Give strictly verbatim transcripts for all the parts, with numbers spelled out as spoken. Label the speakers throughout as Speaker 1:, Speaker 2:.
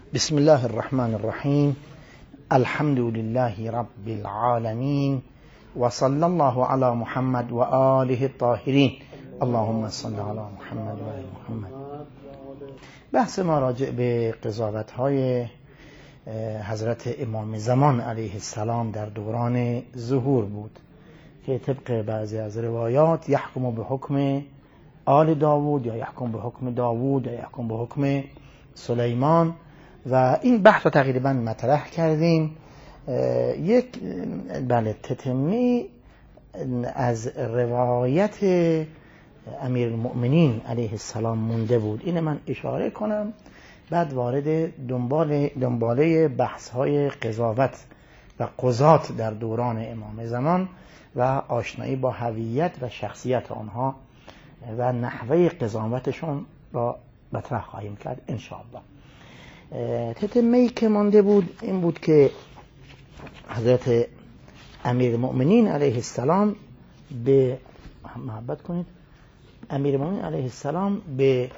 Speaker 1: بسم الله الرحمن الرحیم. الحمد لله رب العالمین و صلی الله علی محمد و آله الطاهرین. اللهم صل علی محمد و آل محمد. بحث ما راجع به قضاوت‌های حضرت امام زمان علیه السلام در دوران ظهور بود که طبق بعضی از روایات یحکم به حکم آل داوود یا یحکم به حکم داوود یا یحکم به حکم سلیمان، و این بحث رو تقریبا مطرح کردیم. یک بله تتمی از روایت امیرالمؤمنین علیه السلام مونده بود، این من اشاره کنم، بعد وارد دنبال دنباله بحث های قضاوت و قضات در دوران امام زمان و آشنایی با هویت و شخصیت آنها و نحوه قضاوتشون را مطرح خواهیم کرد ان شاء الله. تتمه‌ای که مانده بود این بود که حضرت امیرالمؤمنین علیه السلام به محبت کنید امیرالمؤمنین علیه السلام به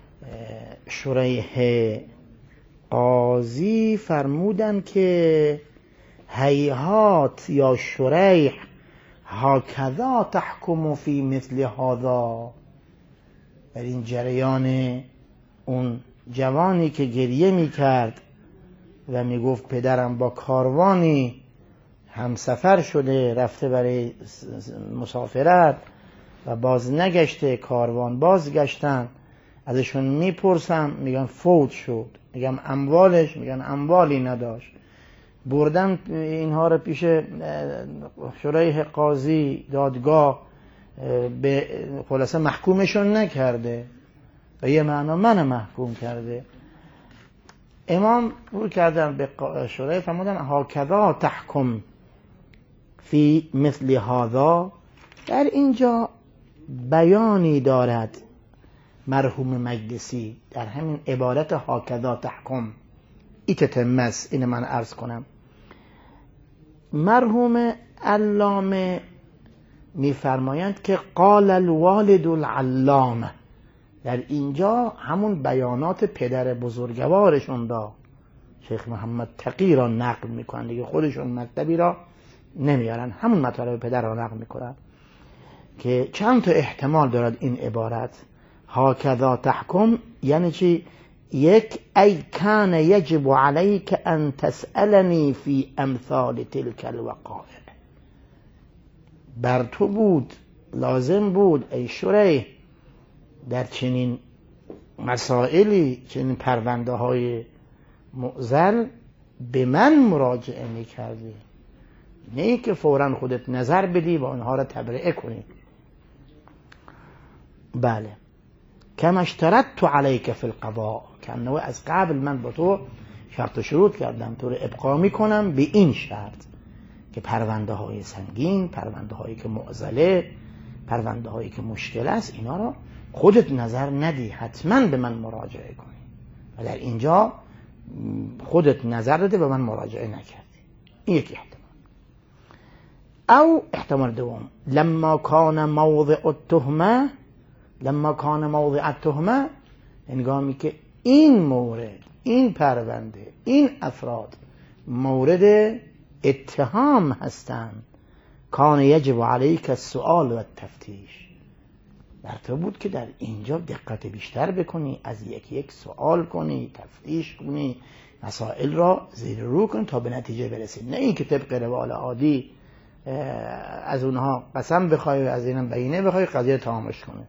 Speaker 1: شریح قاضی فرمودن که هیهات یا شریح هاکذا تحکم فی مثل هذا. در این جریان اون جوانی که گریه می کرد و می گفت پدرم با کاروانی همسفر شده رفته برای مسافرت و باز نگشته، کاروان بازگشتن، ازشون می پرسم میگن فوت شد، میگم اموالش، میگن اموالی نداشت، بردم اینها رو پیش شریح قاضی دادگاه، به خلاصه محکومشون نکرده و یه معنا من محکوم کرده. امام رو کردن به شریح فرمودن هاکذا تحکم فی مثل هذا. در اینجا بیانی دارد مرحوم مجلسی در همین عبارت هاکذا تحکم، ای تتمس، این من عرض کنم. مرحوم علامه میفرمایند که قال الوالد العلامه، در اینجا همون بیانات پدر بزرگوارشون را شیخ محمد تقی را نقل میکنن دیگه، خودشون مکتبی را نمیارن، همون مطالب پدر را نقل میکنن که چند تا احتمال دارد این عبارت هاکذا تحکم. یعنی چی؟ یک، ای کان یجب علیک ان تسألنی فی امثال تلک الوقائع، بر تو بود، لازم بود ای شریح در چنین مسائلی، چنین پرونده های معضل به من مراجعه میکردی، نه که فوراً خودت نظر بدی و آنها را تبرئه کنی. بله، کما اشترطت علیک فی القضاء، کنه از قبل من با تو شرط و شروط کردم تو رو ابقا میکنم به این شرط که پرونده های سنگین، پرونده هایی که معضله، پرونده هایی که مشکل است، اینا رو خودت نظر ندی، حتما به من مراجعه کنی. و در اینجا خودت نظر داده به من مراجعه نکردی. این یک احتمال. او احتمال دوم، لما کان موضع التهمه، لما کان موضع التهمه، هنگامی که این مورد، این پرونده، این افراد مورد اتهام هستند، کان یجب علیک السؤال و التفتیش، بر تو بود که در اینجا دقت بیشتر بکنی، از یک یک سوال کنی، تفتیش کنی، مسائل را زیر رو کنی تا به نتیجه برسی، نه این که طبق روال عادی از اونها قسم بخوای و از اینم بینه بخوای قضیه تمامش کنی.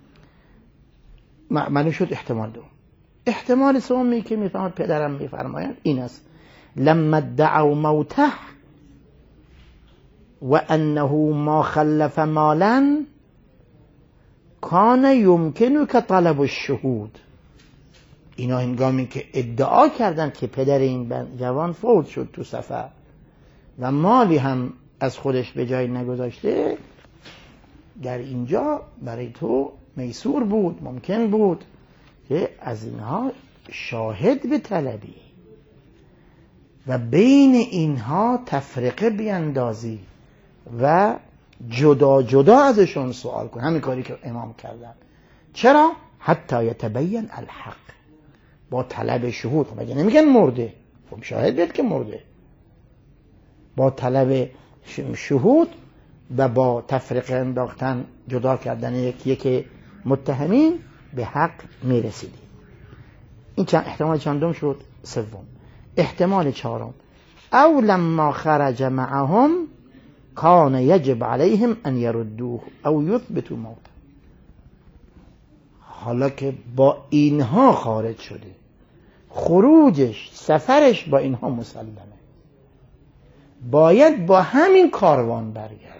Speaker 1: معلوم شد احتمال دو. احتمال سومی که میفهمد پدرم میفرمایند این است، لما ادعوا موته و انه ما خلف مالا کان یمکنو که طلب الشهود. اینا هنگامی که ادعا کردن که پدر این جوان فوت شد تو سفر و مالی هم از خودش به جای نگذاشته، در اینجا برای تو میسور بود، ممکن بود که از اینها شاهد به طلبی و بین اینها تفرقه بیندازی و جدا جدا ازشون سوال کن. همین کاری که امام کردن. چرا؟ حتی یتبین الحق، با طلب شهود. خب مگه نمیگن مرده؟ خب شاهد بیاد که مرده. با طلب شهود و با تفریق انداختن، جدا کردن یکی یک متهمین به حق میرسیدی. این چند احتمال چندم شد؟ سوم. احتمال چهارم، او لما خرج معهم کان یجب علیهم ان یردوه او یثبتوا موته. حالا که با اینها خارج شده، خروجش، سفرش با اینها مسلمه، باید با همین کاروان برگرده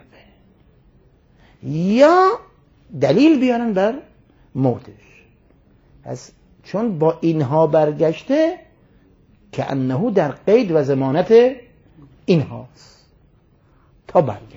Speaker 1: یا دلیل بیارن بر موتش. پس چون با اینها برگشته که انه در قید و ضمانت اینهاست تا برگرده.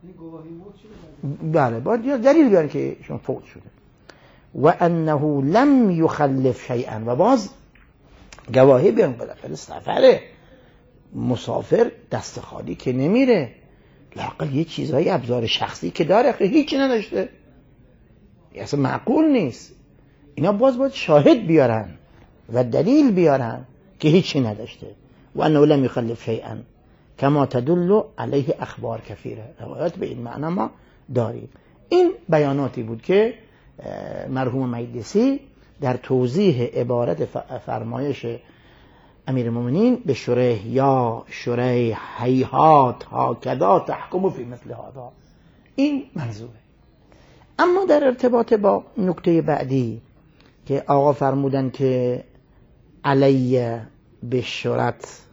Speaker 1: بله باید دلیل بیارن که ایشون فوت شده. و انه لم یخلف شیئا، و باز گواهی بیان. بالاخره سفره، مسافر دست خالی که نمیره، لااقل یه چیزهای ابزار شخصی که داره، هیچی نداشته، اصلا معقول نیست. اینا باز باید شاهد بیارن و دلیل بیارن که هیچی نداشته. و انه لم یخلف شیئا کما تدل علیه اخبار کثیره. روایات به این معنا ما داریم. این بیاناتی بود که مرحوم مجلسی در توضیح عبارت فرمایش امیرالمومنین به شریح یا شریح هیهات هاکذا تحکم فی مثل هذا، این منظوره. اما در ارتباط با نکته بعدی که آقا فرمودن که علیه به شرط،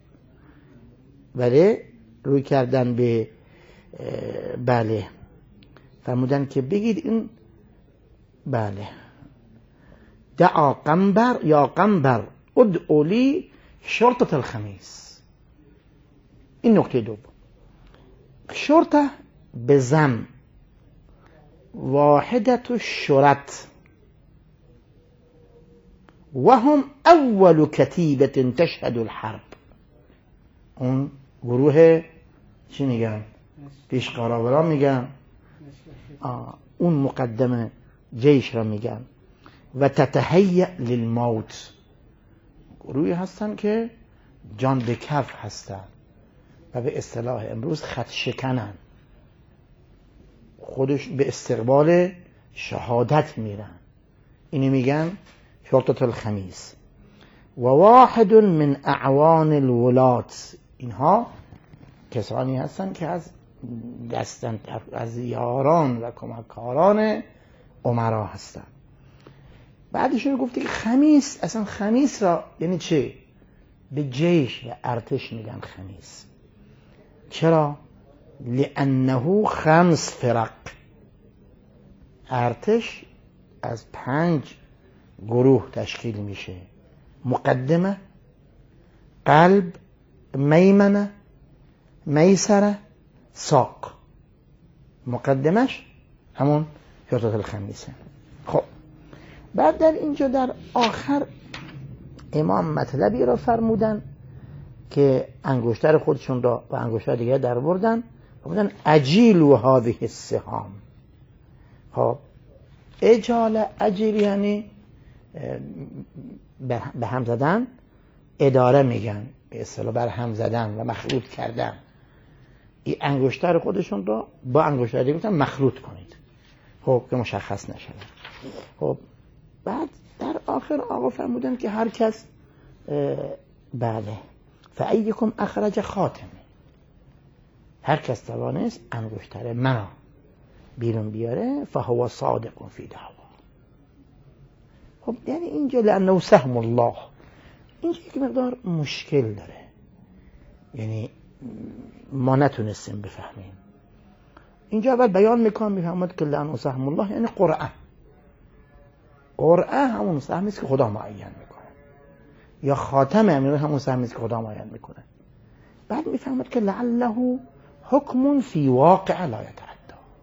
Speaker 1: ولی روی کردن به بله فرمودن که بگید این بله دعا قنبر یا قنبر ادعو لی شرطة الخمیس. این نکته دوم. شرطه به زم، واحدت الشرط، وهم اول کتیبه تشهد الحرب. اون گروه چی میگن؟ پیشقراورا میگن، اون مقدمه جیش را میگن. و تتهیأ للموت، گروهی هستن که جان به کف هستن و به اصطلاح امروز خط شکنن، خودش به استقبال شهادت میرن. اینو میگن شرطة الخمیس. و واحد من اعوان الولات، اینها کسانی هستن که از دستن از یاران و کمکاران امرا هستن. بعدشون گفته که خمیس، اصلا خمیس را یعنی چه؟ به جیش و ارتش میگن خمیس. چرا؟ لانه خمس فرق، ارتش از پنج گروه تشکیل میشه: مقدمه، قلب، میمنه، میسره، ساق. مقدمش همون شرطة الخمیسه. خب بعد در اینجا در آخر امام مطلبی را فرمودن که انگشتر خودشون را و انگشتر دیگه در بردن، فرمودن اجیلوا هذه السهام. خب اجاله، اجیل یعنی به هم زدن، اداره میگن به اصطلاح بر هم زدن و مخلوط کردن. این انگشتر خودشون را با انگشتر دیگه مخلوط کنید، خب که مشخص نشه. خب بعد در آخر آقا فرمودن که هر کس بله فایکم اخرج خاتمه، هر کس توانست انگشتر منو بیرون بیاره فهو صادق فی دعوا. خب یعنی اینجا لانه سهم الله، اینجا یک مقدار مشکل داره، یعنی ما نتونستیم بفهمیم. اینجا اول بیان میکنم میفهمد که لانه سهم الله یعنی قرعه. قرعه همون سهمی است که خدا معین میکنه، یا خاتم امیر همون سهمی است که خدا معین میکنه. بعد میفهمد که لعله حکم فی واقع لا یتعدی.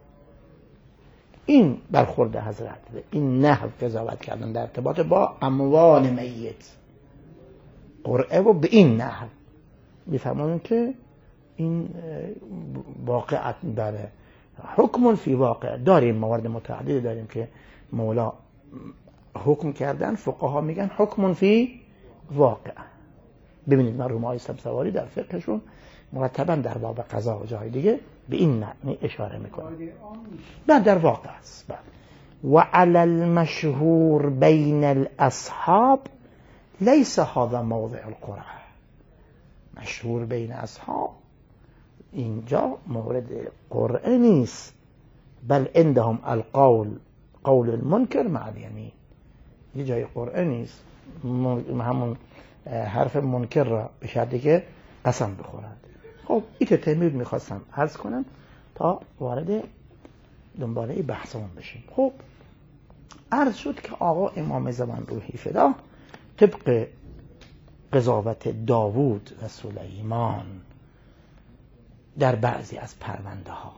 Speaker 1: این برخورد حضرت، این نحو قضاوت کردن در ارتباط با اموال میت، قرعه و به این نحو میفهمون که این واقعت بله حکم فی واقع. داریم موارد متعدد داریم که مولا حکم کردن فقها میگن حکم فی واقع. ببینید مرحوم آقای سبزواری در فقهشون مرتبا در باب قضا و جای دیگه به این معنی اشاره میکنه. بعد در واقع است. و علی المشهور بین الاصحاب لیس هذا موضع القرعه. مشهور بین اصحاب اینجا مورد قرعه نیست، بل عندهم القول قول المنکر مع الیمین. یه جای قرعه نیست، همون حرف منکر را به شرطی که قسم بخورند. خب این که تمیز میخواستم عرض کنم تا وارد دنباله بحثمون بشیم. خب عرض شد که آقا امام زمان روحی فدا طبق قضاوت داوود و سلیمان در بعضی از پرونده ها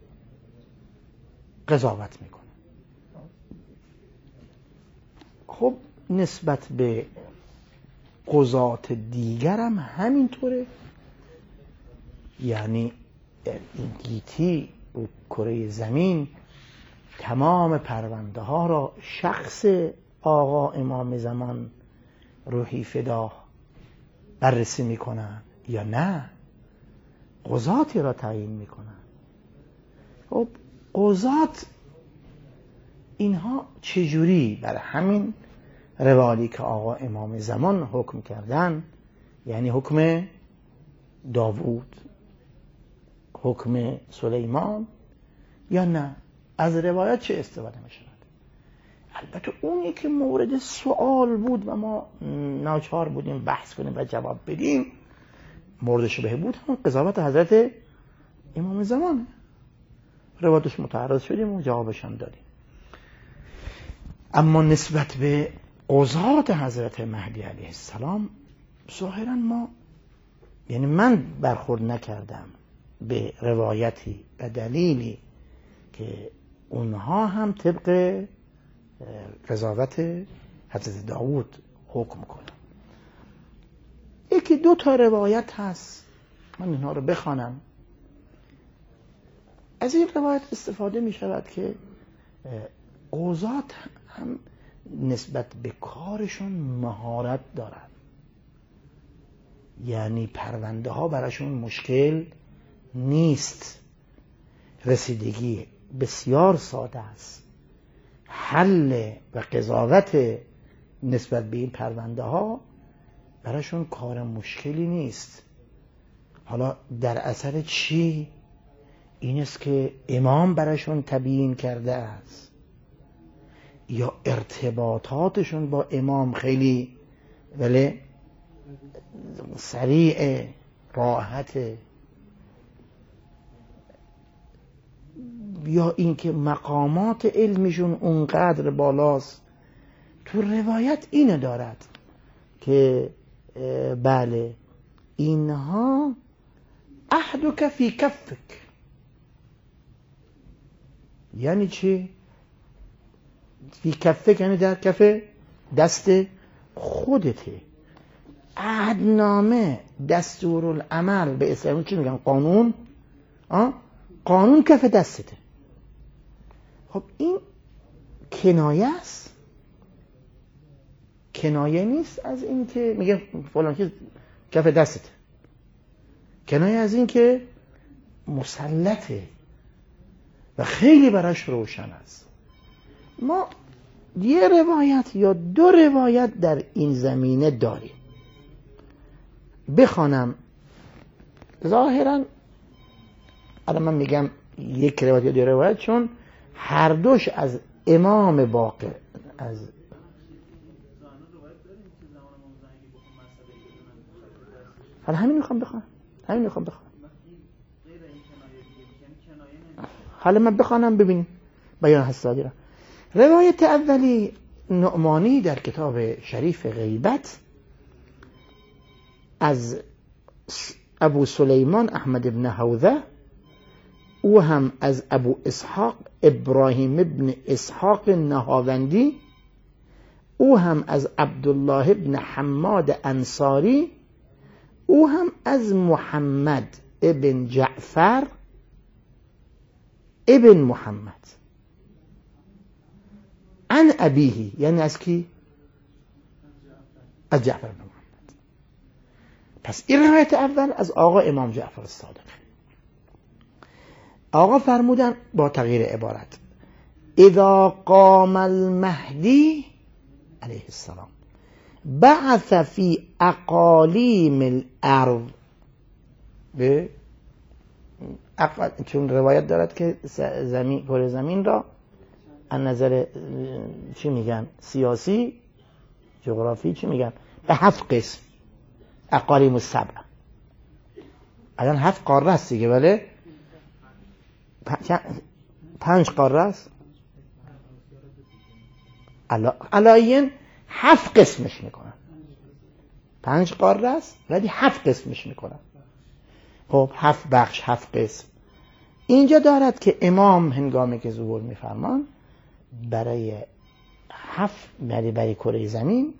Speaker 1: قضاوت میکنه. خب نسبت به قضات دیگرم همینطوره. یعنی این گیتی و کره زمین تمام پرونده ها را شخص آقا امام زمان روحی فدا بررسی میکنن یا نه قضاتی را تعیین میکنن. خب قضات اینها چجوری بر همین روالی که آقا امام زمان حکم کردن، یعنی حکم داوود، حکم سلیمان، یا نه از روایت چه استفاده می شود؟ البته اونی که مورد سوال بود و ما ناچار بودیم بحث کنیم و جواب بدیم مورد شبهه بود همون قضاوت حضرت امام زمان. روایتش متعرض شدیم و جوابشان دادیم. اما نسبت به قضات حضرت مهدی علیه السلام ظاهرا ما، یعنی من برخورد نکردم به روایتی و دلیلی که اونها هم طبق قضاوت حضرت داوود حکم کنن. یکی دو تا روایت هست، من اینها رو بخوانم. از این روایت استفاده می شود که قضات هم نسبت به کارشون مهارت دارن، یعنی پرونده ها براشون مشکل نیست، رسیدگی بسیار ساده است، حل و قضاوت نسبت به این پرونده ها براشون کار مشکلی نیست. حالا در اثر چی؟ این است که امام براشون تبیین کرده است یا ارتباطاتشون با امام خیلی ولی سریع راحت، یا اینکه مقامات علمیشون اونقدر بالاست. تو روایت اینو دارد که بله اینها عهدک فی کفک. یعنی چی؟ فی کفک یعنی در کف دست خودته. عهدنامه، دستورالعمل به اسم چی میگن؟ قانون. آه؟ قانون کف دستته. خب این کنایه است، کنایه نیست از این که میگه فلان چیز کف دستته، کنایه از این که مسلطه و خیلی براش روشن است. ما یه روایت یا دو روایت در این زمینه داریم. بخوانم ظاهرا الان من میگم یک روایت یا دو روایت، چون هر دوش از امام باقر از حالا همین میخوام بخوام همین میخوام بخوام حالا من بخوانم ببینیم بیان حسادی را. روایت اولی نعمانی در کتاب شریف غیبت از ابو سلیمان احمد ابن حوذه، او هم از ابو اسحاق ابراهیم ابن اسحاق نهاوندی، او هم از عبدالله ابن حماد انصاری، او هم از محمد ابن جعفر ابن محمد عن ابیه، یعنی از کی؟ از جعفر بن محمد. پس این روایت اول از آقا امام جعفر الصادق. آقا فرمودن با تغییر عبارت اذا قام المهدی علیه السلام بعث فی اقالیم الارض، به اقل... چون روایت دارد که زمین کره زمین را از نظر چی میگن سیاسی جغرافی چی میگن به هفت قسم، اقالیم السبع، الان هفت قاره است دیگه، بله پنج قاره است، علایین هفت قسمش میکنن، پنج قاره است ولی هفت قسمش میکنن. خب هفت بخش، هفت قسم. اینجا دارد که امام هنگامی که ظهور میفرمان برای هفت برای برای کره زمین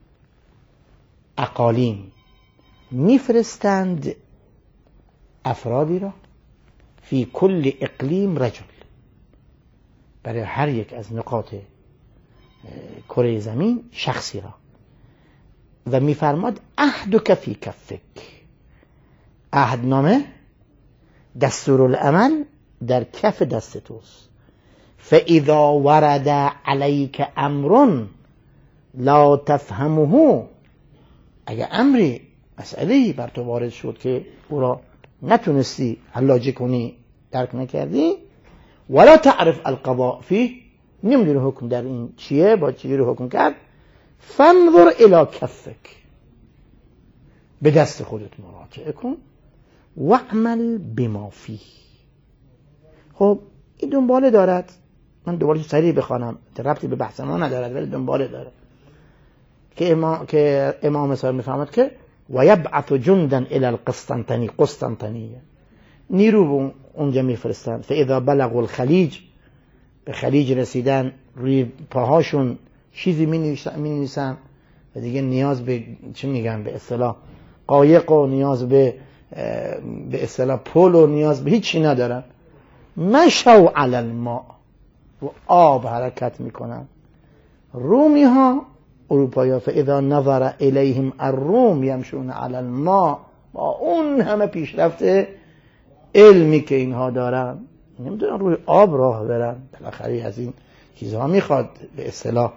Speaker 1: اقالیم میفرستند افرادی را، فی کل اقلیم رجل، برای هر یک از نقاط کره زمین شخصی را، و میفرماد عهدک فی کفک، عهدنامه دستورالعمل در کف دست توست، فاذا ورد علیک امر لا تفهمه، اگر امری مسئله‌ای بر تو وارد شد که او را نتونستی حلاجه کنی، درک نکردی، ولا تعرف القضاء فيه، نمیدونی حکم در این چیه، با چجوری حکم کرد، فانظر الی کفک، به دست خودت مراجعه کن، واعمل بما فیه. خب این دنباله دارد، من دوباره سریع بخوانم، ربطی به بحث ما ندارد ولی دنباله داره که امام که امام صاحب میفهمد که و یبعث جندا الی القسطنطنیه، قسطنطنیه، نیرو اونجا میفرستن، فاذا بلغوا الخلیج، به خلیج رسیدن روی پاهاشون چیزی می نویسن و دیگه نیاز به چی میگن به اصطلاح قایق و نیاز به به اصطلاح پل و نیاز به هیچی ندارن، مشوا علی الماء، و آب حرکت میکنن. رومی ها اروپایی ها فاذا نظر الیهم الروم یمشون علی الماء، با اون همه پیشرفت علمی که اینها دارن نمیدونن روی آب راه برن، بالاخره از این چیزها میخواد به اصطلاح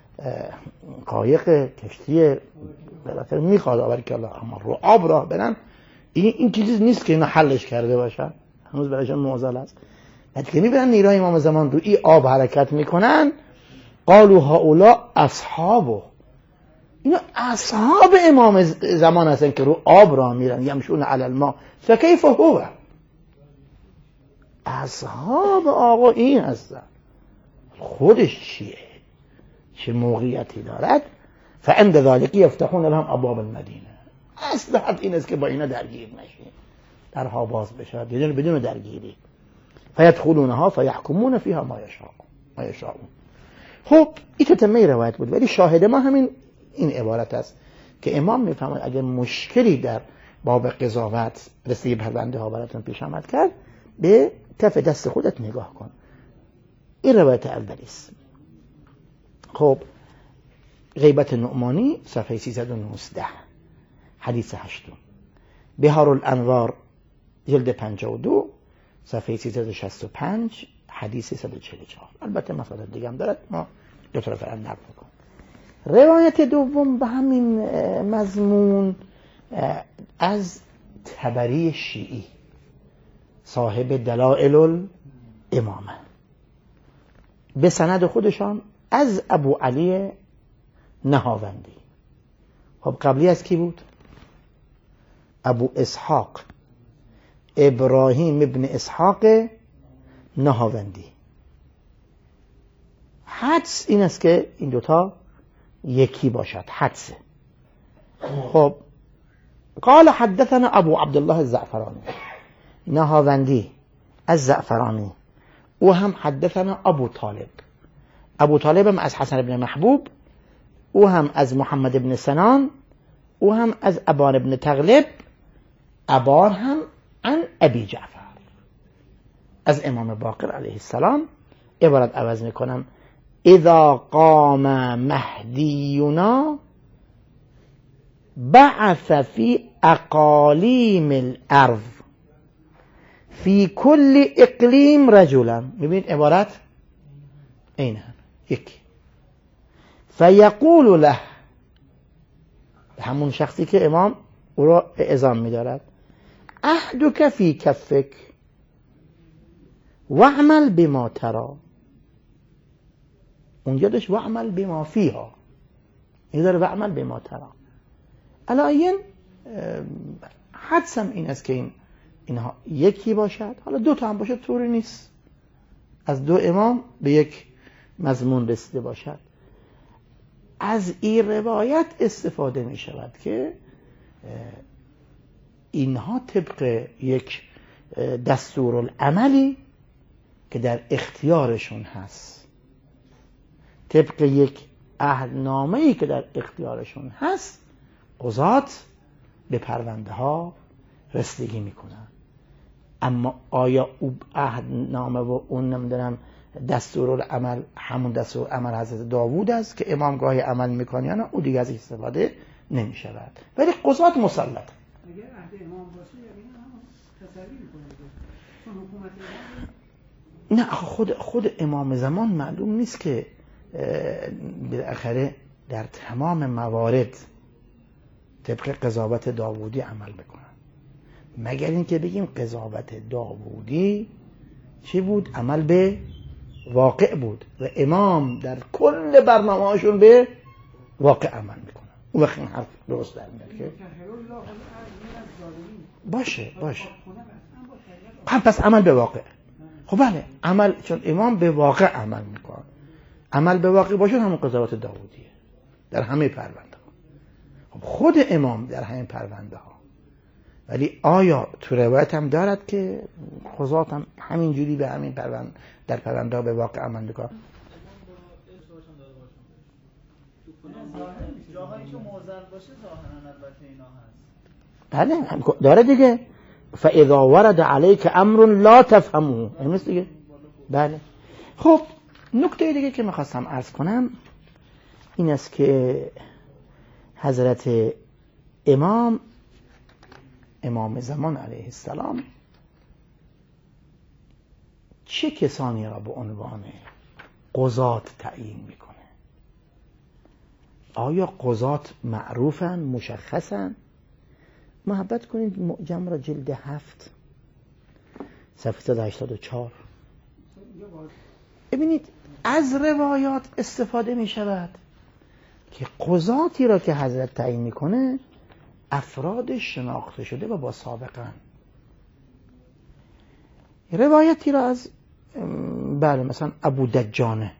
Speaker 1: قایق کشتی بالاخره میخواد، آوری که الله، اما رو آب راه برن این این چیزی نیست که اینا حلش کرده باشن، هنوز برایشون معضل است. وقتی که میبرن نیروی امام زمان روی آب حرکت میکنن، قالوا هؤلاء اصحابه، اینا اصحاب امام زمان هستن که رو آب راه میرن، یمشون علی الماء، فکیف هو، اصحاب آقا این هستن، خودش چیه، چه موقعیتی دارد. فعند ذلك یفتحون لهم ابواب المدینه، اصل این است که با اینا درگیر نشین، درها باز بشه بدون بدون درگیری، فیدخلونها فیحکمون فیها ما یشاء ما یشاءون. خب این تتمه روایت بود، ولی شاهد ما همین این عبارت است که امام میفهمد اگر مشکلی در باب قضاوت رسیدگی پرونده ها براتون پیش آمد کرد، به کف دست خودت نگاه کن. این روایت اولی است. خب غیبت نعمانی صفحه سیصد و نوزده حدیث هشتم، بهار الانوار جلد پنجاه و دو صفحه سیصد و شصت و پنج حدیث صد و چهل و چهار. البته مسائل دیگه هم دارد، ما دو طرف هم نقل می‌کنیم. روایت دوم به همین مضمون از طبری شیعی صاحب دلائل الامامه، به سند خودشان از ابو علی نهاوندی. خب قبلی از کی بود؟ ابو اسحاق ابراهیم ابن اسحاق نهاوندی. حدس این است که این دوتا یکی باشد، حدسه. خب قال حدثنا ابو عبدالله الزعفرانی، نهاوندی از زعفرانی، او هم حدثنا ابو طالب، ابو طالب هم از حسن ابن محبوب، او هم از محمد ابن سنان، او هم از ابان ابن تغلب، ابان هم عن ابی جعفر، از امام باقر علیه السلام. عبارت عوض میکنم، اذا قام مهدینا بعث فی اقالیم الارض فی کل اقلیم رجلا. میبینید عبارت این هم یکی. فیقول له، همون شخصی که امام او را اعزام می‌دارد، عهدک فی کفک واعمل بما تری. اونجا داشت واعمل بما فیها، این داره واعمل بما تری. علایین حدسم این است که این اینها یکی باشد، حالا دو تا هم باشد طوری نیست، از دو امام به یک مضمون رسیده باشد. از این روایت استفاده می شود که اینها طبق یک دستورالعملی که در اختیارشون هست، طبق یک عهدنامه‌ای که در اختیارشون هست، قضات به پرونده ها رسیدگی میکنن. اما آیا او عهدنامه و اون نمیدونم دستورالعمل همون دستورالعمل حضرت داوود است که امام گاهی عمل میکنه یا نه، او دیگه از استفاده نمی شود، ولی قضات مسلط.
Speaker 2: اگر عهد امام باشه یعنی هم تسری میکنه چون حکومت امام
Speaker 1: نه، خود خود امام زمان معلوم نیست که بالاخره در تمام موارد طبق قضاوت داوودی عمل بکنن، مگر اینکه بگیم قضاوت داوودی چی بود؟ عمل به واقع بود و امام در کل برنامه‌هاشون به واقع عمل میکنن. اون وقت این حرف درست در میاد که باشه باشه هم پس عمل به واقع. خب بله، عمل، چون امام به واقع عمل میکنه، عمل به واقع باشه همون قضاوت داوودیه در همه پرونده ها. خب خود امام در همه پرونده ها، ولی آیا تو روایت هم دارد که قضات هم همینجوری به همین پرونده در پرونده ها به واقع عمل میکنه؟
Speaker 3: جاهایی که موزن باشه ظاهرا البته اینا هست.
Speaker 1: بله داره دیگه. فاذا ورد علیک امر لا تفهمه، این است دیگه. بله. خب نکته دیگه که میخواستم عرض کنم این است که حضرت امام امام زمان علیه السلام چه کسانی را به عنوان قضات تعیین میکنه؟ آیا قضات معروفن، مشخصن؟ محبت کنید معجم را جلد هفت صفحه صد و هشتاد و چهار ببینید، از روایات استفاده می شود که قضاتی را که حضرت تعیین میکنه افراد شناخته شده و با سابقن. روایتی را از بله مثلا ابو دجانه،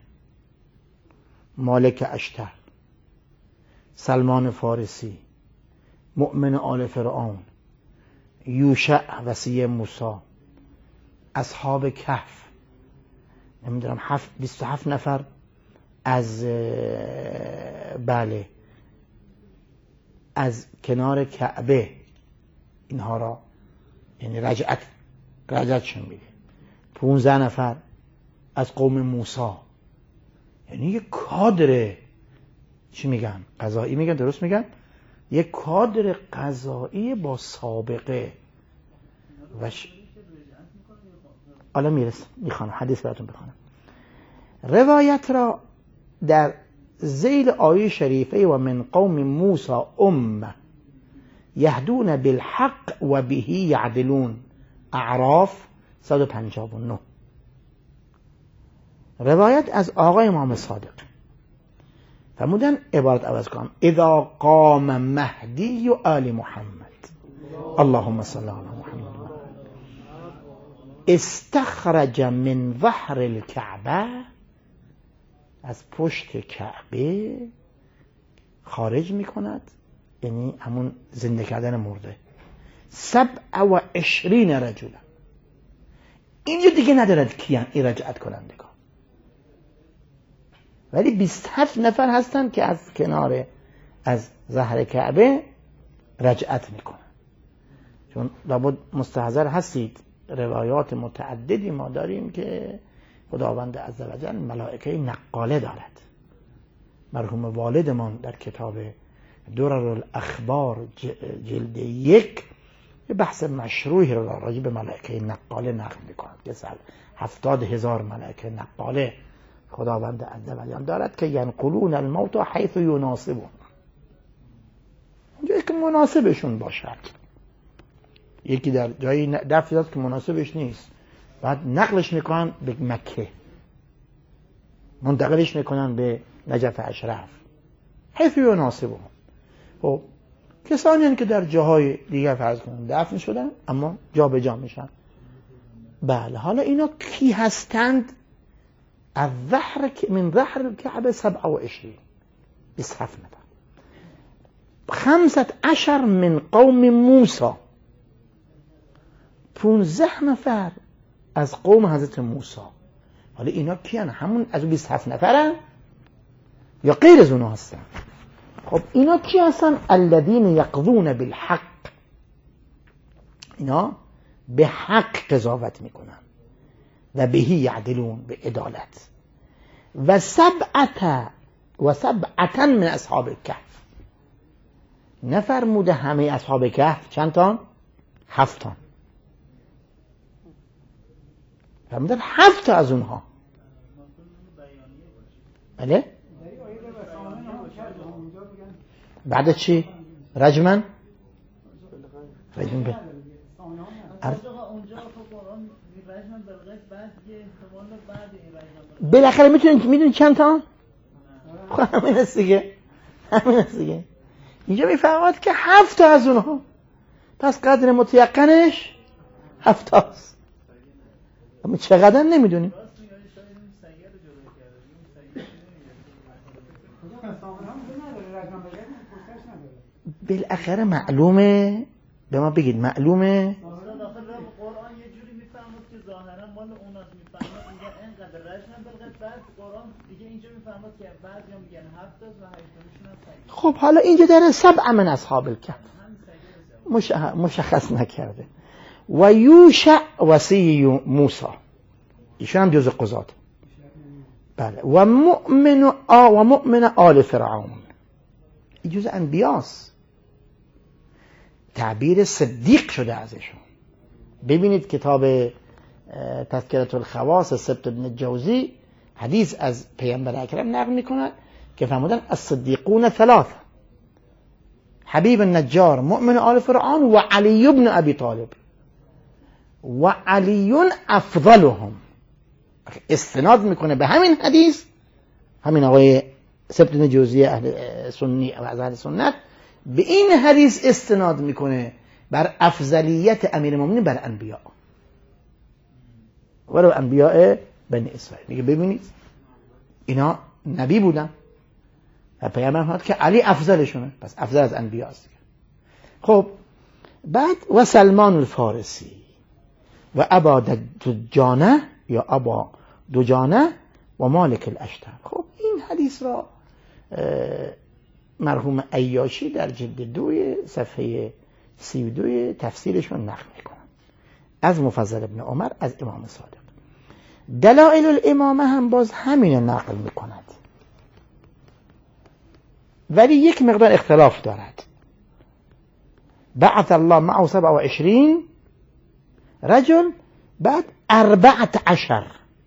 Speaker 1: مالک اشتر، سلمان فارسی، مؤمن آل فرعون، یوشع وصی موسی، اصحاب کهف، نمیدونم هفت بیست و هفت نفر از بله از کنار کعبه، اینها را یعنی رجعت رجعتشون میده. پونزده نفر از قوم موسی، یعنی یک کادر چی میگن؟ قضایی میگن، درست میگن؟ یک کادر قضایی با سابقه. وش حالا میرسم میخوانم حدیث براتون بخونم. روایت را در ذیل آیه شریفه و من قوم موسی امه یهدون بالحق و به یعدلون، اعراف صد و پنجاه و نه. روایت از آقای امام صادق فرمودن عبارت عوض کنم: اذا قام مهدی و آل محمد اللهم صل علی محمد استخرج من ظهر الكعبه، از پشت کعبه خارج می کند، یعنی همون زنده کردن مرده، سبع و عشرین رجلا. اینجا دیگه ندارد کیان این رجعت کنندگان، ولی بیست و هفت نفر هستن که از کنار از ظهر کعبه رجعت میکنن. چون لابد مستحضر هستید روایات متعددی ما داریم که خداوند عزوجل ملائکه نقاله دارد. مرحوم والدمان در کتاب درر الاخبار جلد یک یه بحث مشروعی را راجع به ملائکه نقاله نقل می‌کنند که سال هفتاد هزار ملائکه نقاله خداوند عزوجل دارد که ینقلون الموت حیث یناسبون، اونجایی که مناسبشون باشد. یکی در جایی دفن داد که مناسبش نیست، بعد نقلش میکنن به مکه، منتقلش میکنن به نجف اشرف حیث یناسبون. خب کسانی هستند که در جاهای دیگر فرض کنن دفن شدن اما جا به جا میشن. بله، حالا اینا کی هستند؟ از ظهر من ظهر الكعبه سبعة وعشرين بیست و هفت نفر. خمسة عشر من قوم موسی، پونزده نفر از قوم حضرت موسی. حالا اینا کیان؟ همون از بیست و هفت نفرن یا غیر از اونها هستن؟ خب اینا کی هستن؟ الذین یقضون بالحق، اینا به حق قضاوت میکنن و بهی یعدلون، به عدالت. و سبعه و سبعه من اصحاب الکهف، نفرموده همه اصحاب کهف چند تان؟ هفت تان. فرمودن هفت تا از اونها. بله؟ بعد چی؟ رجمن؟ رجمن به بالاخره میتونید میدونید چند تا؟ خب همین است دیگه، همین است دیگه. اینجا میفهمد که هفت تا از اونها، پس قدر متیقنش هفت تاست. اما چقدر نمیدونیم. بالاخره معلومه، به ما بگید معلومه.
Speaker 3: قرآن یه جوری میفهمد که ظاهرا مال اوناست، میفهمد میگه اینقدر رشن بلغت، بعد قرآن دیگه اینجا میفهمد که بعضیا میگن هفت تا و هشتمیشون هم صحیح.
Speaker 1: خب حالا اینجا در سبع من اصحاب الکهف مشخص نکرده. و یوشع وصی موسی، ایشون هم جز قضات. بله. و مؤمن آ و مؤمن آل فرعون، این جز انبیاست، تعبیر صدیق شده ازشون. ببینید کتاب تذکرة الخواص سبت ابن جوزی حدیث از پیامبر اکرم نقل میکند که فرمودن الصدیقون ثلاثه: حبیب النجار، مؤمن آل فرعون و علی بن ابی طالب. و علی افضلهم، استناد میکنه به همین حدیث، همین آقای سبت ابن جوزی اهل سنی و از اهل سنت به این حدیث استناد میکنه بر افضلیت امیر المؤمنین بر انبیاء ولو انبیاء بنی اسرائیل. میگه ببینید اینا نبی بودن و پیامبر فرمود که علی افضلشونه، پس افضل از انبیاء است. خب بعد و سلمان الفارسی و ابا دجانه یا ابا دجانه و مالک الاشتر. خب این حدیث را مرحوم عیاشی در جلد دوی صفحه سی و دوی تفسیرشون نقل میکنن از مفضل ابن عمر از امام صادق. دلائل الامامه هم باز همین نقل میکند ولی یک مقدار اختلاف دارد. بعث الله معه سبع و عشرین رجل، بعد اربعت عشر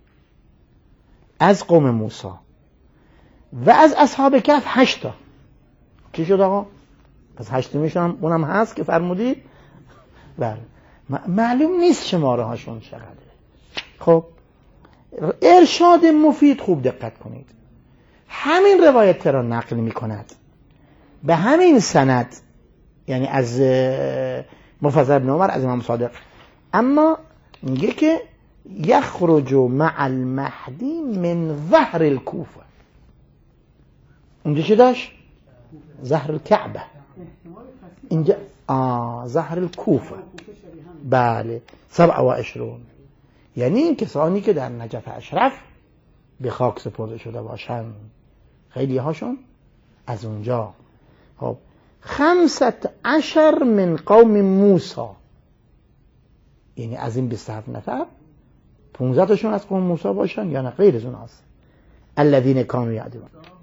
Speaker 1: از قوم موسی و از اصحاب کهف هشتا. چی شد آقا؟ پس هشتمیشون هم اونم هست که فرمودید. بله، معلوم نیست شماره هاشون چقدره. خب ارشاد مفید خوب دقت کنید، همین روایت را نقل می کند به همین سند، یعنی از مفضل ابن عمر از امام صادق، اما میگه که یخرج مع المهدی من ظهر الکوفه. اونجا چه داشت؟ ظهر الکعبه. اینجا آه ظهر الکوفه. بله، سبع و عشرون، یعنی این کسانی که در نجف اشرف به خاک سپرده شده باشند، خیلی هاشون از اونجا. خب خمسة عشر من قوم موسی، یعنی از این بیست و هفت نفر پونزده تاشون از قوم موسی باشن یا نه غیر از اون هست الذین کانوا یعدون.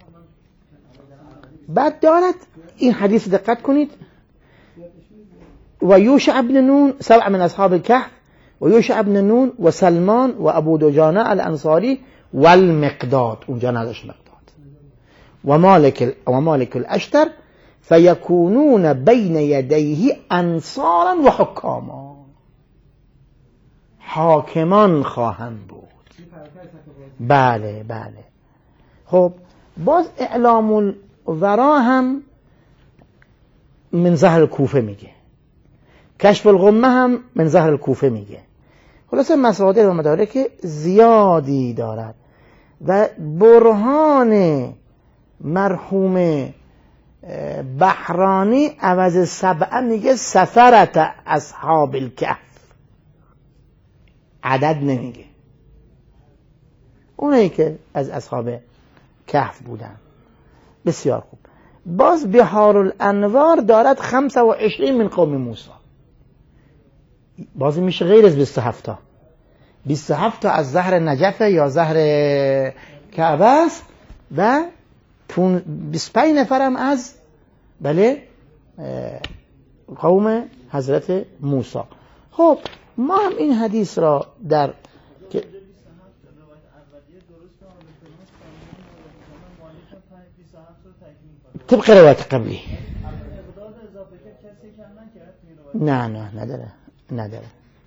Speaker 1: بعد دارد این حدیث دقت کنید و یوشع ابن نون سبع من اصحاب الكهف و یوشع ابن نون و سلمان و ابو دجانه الانصاری و المقداد، اونجا نداشت مقداد، و مالک و مالک الاشتر فیکونون بین یدیه انصارا و حکاما، حاکمان خواهند بود. بله بله. خب باز اعلام الورا هم من ظهر کوفه میگه، کشف الغمه هم من ظهر کوفه میگه. خلاصه مصادر و مدارک زیادی دارد و برهان مرحوم بحرانی عوض سبعه میگه سفرت اصحاب الکهف، عدد نمیگه، اونایی که از اصحاب کهف بودن. بسیار خوب. باز بحار الانوار دارد خمسه و عشرین من قوم موسی، باز میشه غیر از بیست و هفت تا بیست و هفت تا از زهر نجفه یا زهر کعبه است و بیست و پنج نفرم از بله قوم حضرت موسی. خب ما هم این حدیث را در که طبق روایت قبلی نه نه نداره نداره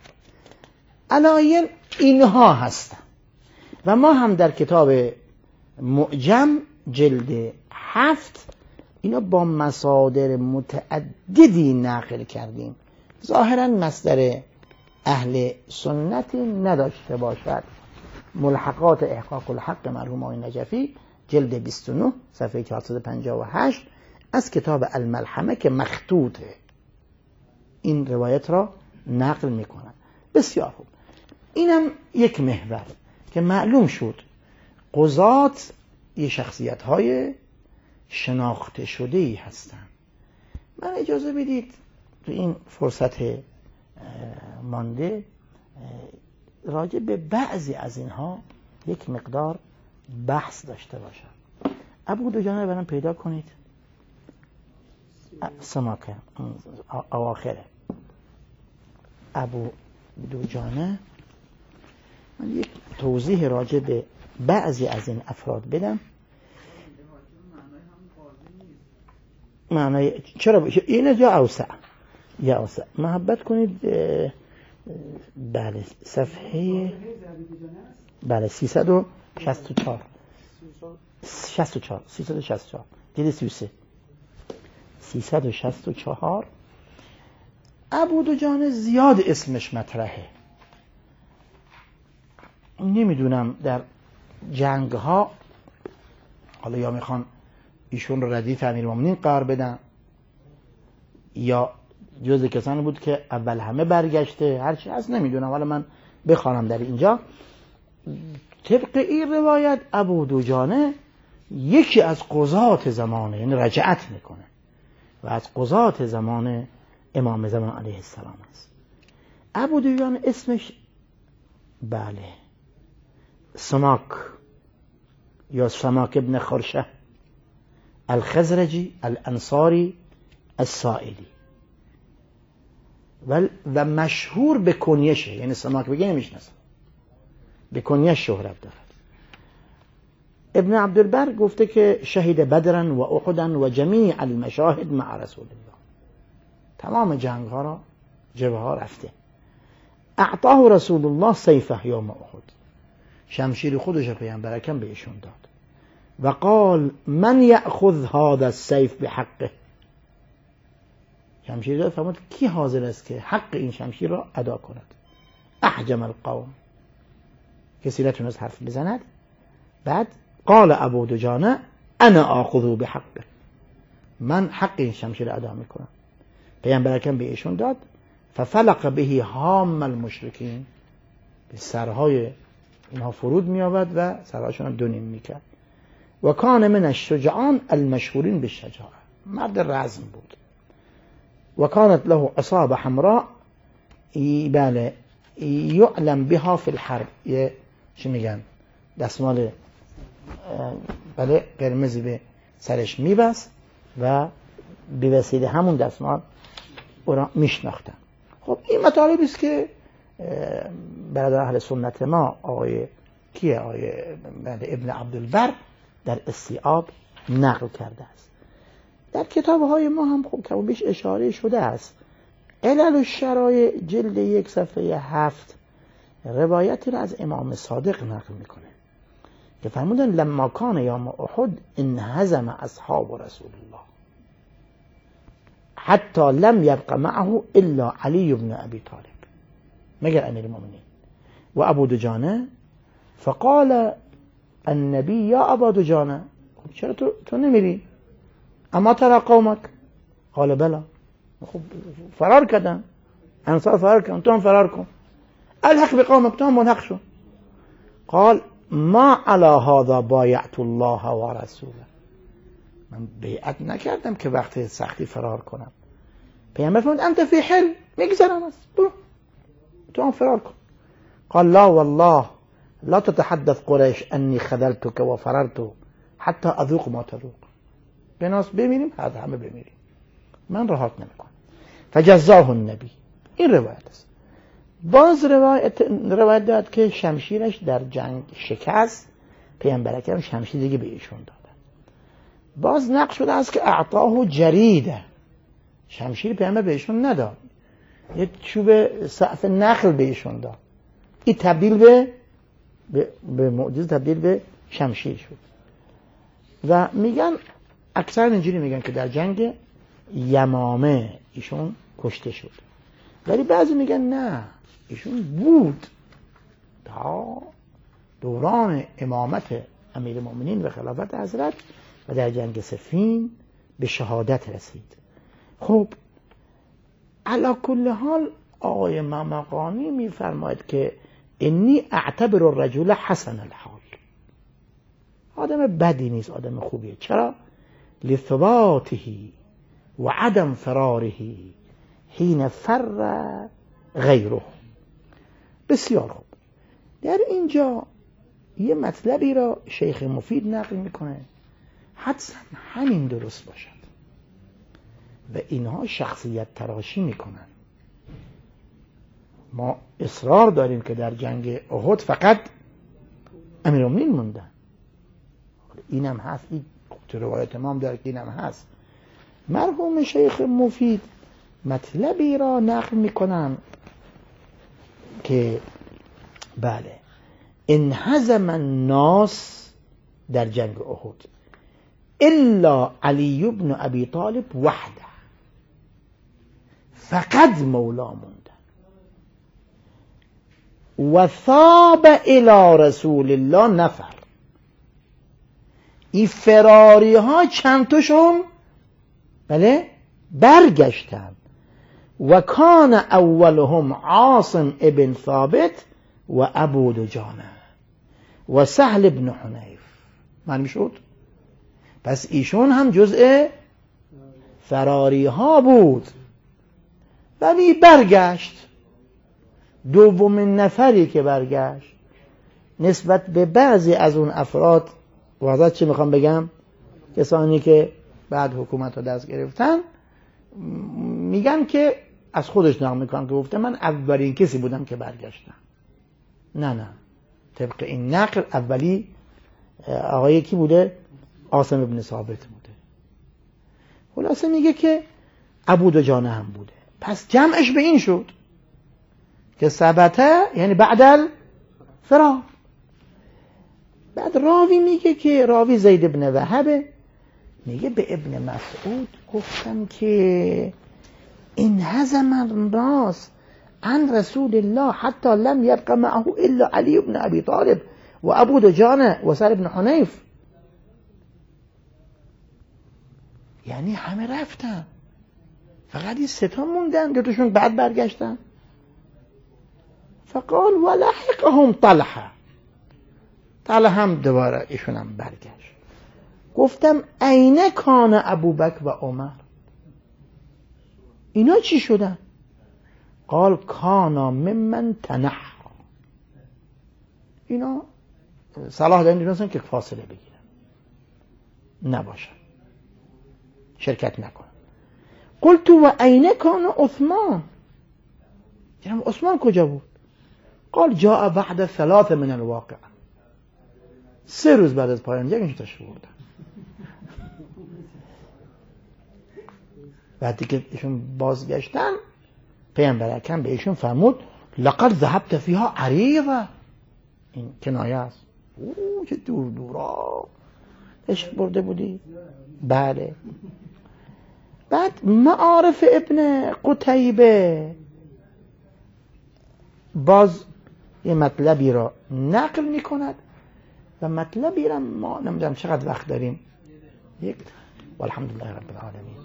Speaker 1: علایل اینها هستن و ما هم در کتاب معجم جلد هفت اینا با مصادر متعددی نقل کردیم. ظاهرا مصدر اهل سنتی نداشته باشد. ملحقات احقاق الحق مرحوم آقای نجفی جلد بیست و نه صفحه چهارصد و پنجاه و هشت از کتاب الملحمه که مخطوطه این روایت را نقل میکنن. بسیار خوب. اینم یک محور که معلوم شد قضات یه شخصیت های شناخته شده ای هستن. من اجازه بدید تو این فرصت مانده راجع به بعضی از اینها یک مقدار بحث داشته باشم. ابو دجانه رو برام پیدا کنید. سماکه اواخره ابو دجانه. من یک توضیح راجع به بعضی از این افراد بدم. معنی چرا این یا اوسع یا اوسع محبت کنید. بله صفحه بله سیصد و شصت و چهار شصت و چهار سیصد و شصت و چهار جلد سی و سه سیصد و شصت و چهار. ابو دجانه زیاد اسمش مطرحه. نمیدونم در جنگ ها حالا یا میخوان ایشون رو ردیف امیرالمومنین قرار بدن یا جز کسانی بود که اول همه برگشته، هرچی هست نمیدونم، حالا من بخوانم در اینجا. طبق این روایت ابو دجانه یکی از قضات زمانه، یعنی رجعت میکنه و از قضات زمان امام زمان علیه السلام است. ابو دجانه اسمش بله سماک یا سماک ابن خرشه الخزرجی الانصاری السائلی و مشهور به کنیشه، یعنی سماک بگه نمیشناسم، به کنیش شهرت دارد. ابن عبدالبر گفته که شهید بدرن و احدن و جمیع المشاهد مع رسول الله، تمام جنگ ها را جبهه ها رفته. اعطاه رسول الله سیفه یوم احد، شمشیر خودش پیامبر اکرم به ایشون داد و قال من یأخذ هذا السیف بحقه، شمشیر داد فرمود کی حاضر است که حق این شمشیر را ادا کند. احجم القوم، کسی نتونست حرف بزند. بعد قال ابو دجانه انا آخذو بحقه، من حق این شمشیر ادا میکنم. پیامبر اکرم به ایشون داد. ففلق به هام المشرکین، به سرهای اینها فرود میآورد و سرهاشون دو نیم میکرد. و کان من الشجعان المشهورین بالشجاعه، مرد رزم بود. و کانت له عصابه حمراء، بله یعلم بها فی الحرب، یه چی میگن دستمال بله قرمزی به سرش میبست و به وسیله همون دستمال او را میشناختن. خب این مطالبی است که برادر اهل سنت ما آقای کیه آقای ابن عبدالبر در استیعاب نقل کرده است. در کتاب‌های ما هم خب کم و بیش اشاره شده است. علل الشرایع جلد یک صفحه هفت روایتی را از امام صادق نقل میکنه که فرمودن لما کان یوم احد انهزم اصحاب رسول الله حتی لم یبق معه الا علی بن ابی طالب، مگر امیر المؤمنین و ابو دجانه. فقال النبی یا ابا دجانه، خب چرا تو, تو نمیری؟ اما ترى قومك؟ قال بلا. خب فرار کردن، انصار فرار کردن، تو هم فرار کن. الحق بقومك، تو هم ملحق شو. قال ما على هذا بایعت الله و رسوله، من بیعت نکردم که وقتی سختی فرار کنم. پیامبر فرمود انت فی حل، میگذرم است، برو تو هم فرار کن. قال لا والله لا تتحدث قریش انی خذلتك و فررت حتی اذوق ما تذوق. بناس بمیریم، هر همه بمیریم، من راحت نمیکنم. فجزاه النبی. این روایت است. باز روایت روایت داد که شمشیرش در جنگ شکست، پیامبر اکرم شمشیر دیگه به ایشون دادن. باز نقل شده است که اعطاه جریده، شمشیر پیامبر به ایشون نداد، یه چوب سقف نخل به ایشون داد. این تبدیل به به, به معجزه تبدیل به شمشیر شد. و میگن اکثر اینجوری میگن که در جنگ یمامه ایشون کشته شد، ولی بعضی میگن نه، ایشون بود تا دوران امامت امیر المؤمنین و خلافت حضرت و در جنگ صفین به شهادت رسید. خب علی کل حال آقای مقامی میفرماید که انی اعتبر الرجل حسن الحال، آدم بدی نیست، آدم خوبیه. چرا؟ لثباته و عدم فراره حین فر غیره. بسیار خوب. در اینجا یه مطلبی را شیخ مفید نقل میکنه، حدساً همین درست باشد و اینها شخصیت تراشی میکنن. ما اصرار داریم که در جنگ احد فقط امیرالمومنین موندن، اینم هست، این تو روایت ما هم داره که اینم هست. مرحوم شیخ مفید مطلبی را نقل میکنن که بله انهزم الناس در جنگ احد الا علی بن ابی طالب وحده، فقط مولا مونده. و ثاب الی رسول الله نفر، این فراری ها چند تاشون بله برگشتن. و کان اولهم عاصم ابن ثابت و ابو دجانه و سهل ابن حنیف. معلوم شد؟ پس ایشون هم جزء فراری ها بود ولی برگشت. دومین نفری که برگشت نسبت به بعضی از اون افراد، واضح چی میخوام بگم، کسانی که بعد حکومت رو دست گرفتن، میگن که از خودش نقل میکنن که گفته من اولین کسی بودم که برگشتم. نه نه، طبق این نقل اولی آقای کی بوده؟ عاصم ابن ثابت بوده. خلاصه میگه که ابو دجانه هم بوده. پس جمعش به این شد که ثبته یعنی بعد الفرار. بعد راوی میگه که راوی زید ابن وهبه، میگه به ابن مسعود گفتم که انهزم الناس عن رسول الله حتی لم یبق معه الا علی بن ابی طالب و ابو دجانه و سهل بن حنیف. یعنی همه رفتن، فقط این سه تا موندن، دوتاشون بعد برگشتن. فقال ولحقهم طلحه، طلحه هم دوباره ایشون هم برگشت. گفتم اینه کان ابوبکر و عمر، اینا چی شدن؟ قال کانا ممن تنحى. اینا صلاح دارن دونستن که فاصله بگیرن، نباشن، شرکت نکنن. قلت و اینه کان عثمان، یعنی عثمان کجا بود؟ قال جاء بعد ثلاث من الواقع، سه روز بعد از پایان جنگ تشریف بردن. بعدی که ایشون بازگشتن پیامبر اکرم به ایشون فرمود لقد ذهبت فيها عریضه، این کنایه است، اوه چه دور دورا عشق برده بودی. بله. بعد معارف ابن قتیبه باز یه مطلبی را نقل می کند و مطلبی را ما نمیدونم چقدر وقت داریم. یک والحمدلله رب العالمین.